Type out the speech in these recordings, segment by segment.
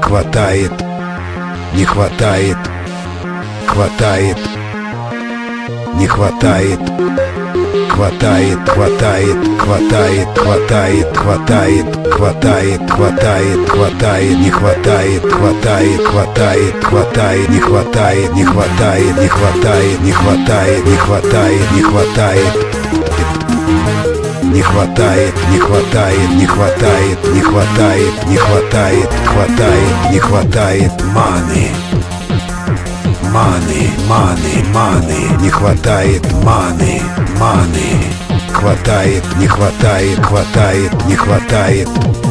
хватает, не хватает, хватает, не хватает, хватает, хватает, хватает, хватает, хватает, хватает, хватает, хватает, не хватает, хватает, хватает, хватает, не хватает, не хватает, не хватает, не хватает, не хватает, не хватает, не хватает, не хватает, не хватает, не хватает, не хватает, хватает, не хватает маны. Маны, маны, маны, не хватает маны, маны. Хватает, не хватает, хватает, не хватает.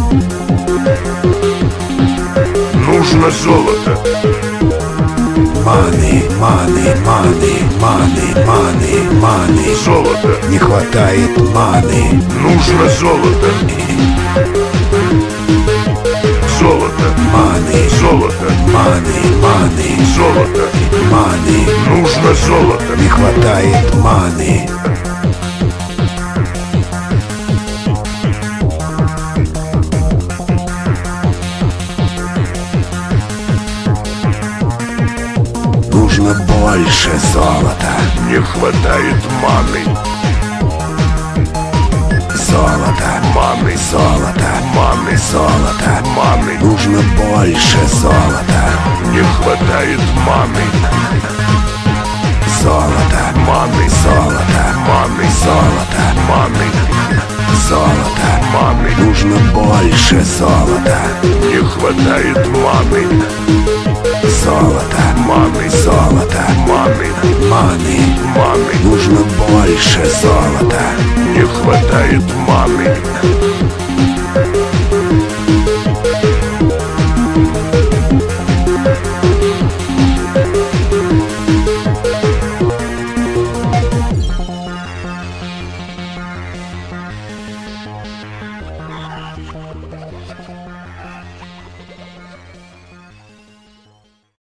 Нужно золото. Маны, маны, маны, маны, маны, маны. Золото. Не хватает маны. Нужно золото. Золото. Маны, Золото. маны, маны, Золото. маны. Нужно золото. Не хватает маны. Нужно больше золота. Не хватает маны. Золото, Маны. золото, Маны. золото. Маны. Нужно больше золота. Не хватает маны. Золото, Маны. золото, Маны. золото, Маны. золото. Маны. Нужно больше золота. Не хватает маны. Золото, Маны. золото, Маны. маны. Маны. Нужно больше золота. Не хватает маны.